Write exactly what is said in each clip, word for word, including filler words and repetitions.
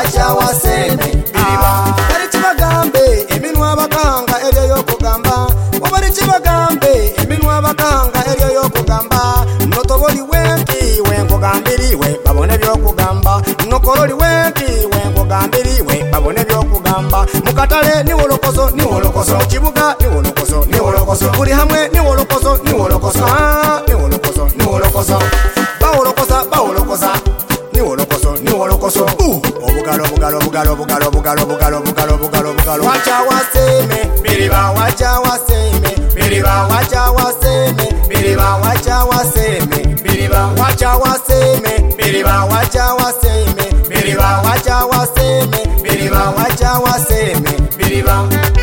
wacha waseme biriba. Bari chibagambe eminwa bakanga eryo yokugamba. Bari chibagambe eminwa bakanga eryo yokugamba. Notoboli wenki wenkugambiriwe babone byokugamba. Nokoroli wenki wenkugambiriwe babone byokugamba. Mukatale ni wolokoso ni wolokoso. Chibuga ni wolokoso ni wolokoso. Uri hamwe ni wolokoso ni wolokoso. Ah, ni wolokoso ni wolokoso. Ba wolokosa ba wolokosa. Ni wolokoso ni wolokoso. Uh, obugalo bugalo bugalo bugalo bugalo bugalo bugalo bugalo bugalo. Wacha waseme biriba wacha waseme biriba wacha waseme biriba wacha waseme biriba wacha waseme biriba wacha waseme biriba wacha waseme biriba wacha waseme biriba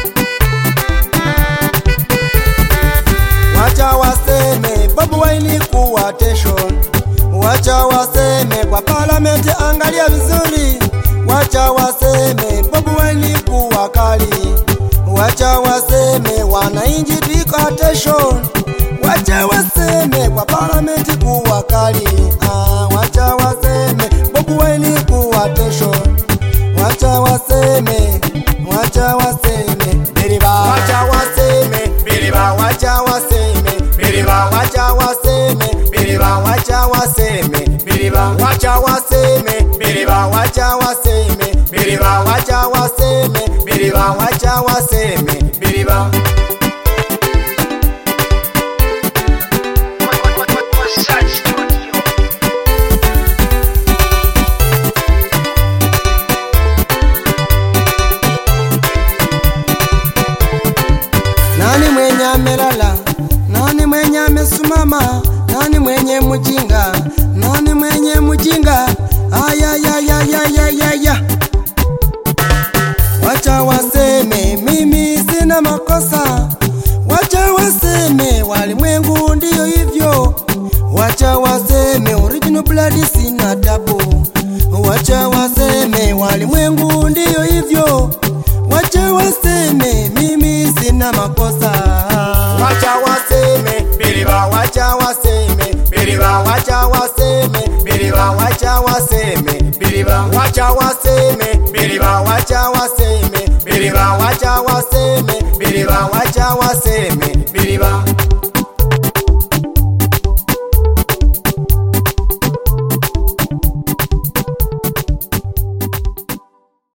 wacha waseme Bobi Wine kuwa attention. Wacha waseme kwa parliament angalia vizuri. Wacha waseme Bobi Wine kuwa kali. Wacha waseme wananchi tuko attention. Wacha waseme kwa parliament kuwa kali. Ah, wacha waseme Bobi Wine kuwa attention. Wacha waseme, wacha waseme biriba. Wacha waseme biriba wacha waseme biriba wacha waseme biriba wacha waseme biriba wacha waseme biriba wacha waseme biriba wacha waseme biriba wacha waseme biriba. Nani mwenye amelala? Nani mwenye amesumama? Nani mwenye mjinga? Nani mwenye mjinga? Aya ya ya ya ya ya ya. Wacha waseme mimi sina makosa. Wacha waseme walimwengu ndio hivyo. Wacha waseme original blood sina tabu. Wacha waseme walimwengu ndio hivyo. Wacha waseme mimi sina makosa. Wacha waseme biriba wacha waseme biriba wacha waseme biriba wacha waseme biriba wacha waseme biriba wacha waseme biriba wacha waseme biriba wacha waseme biriba.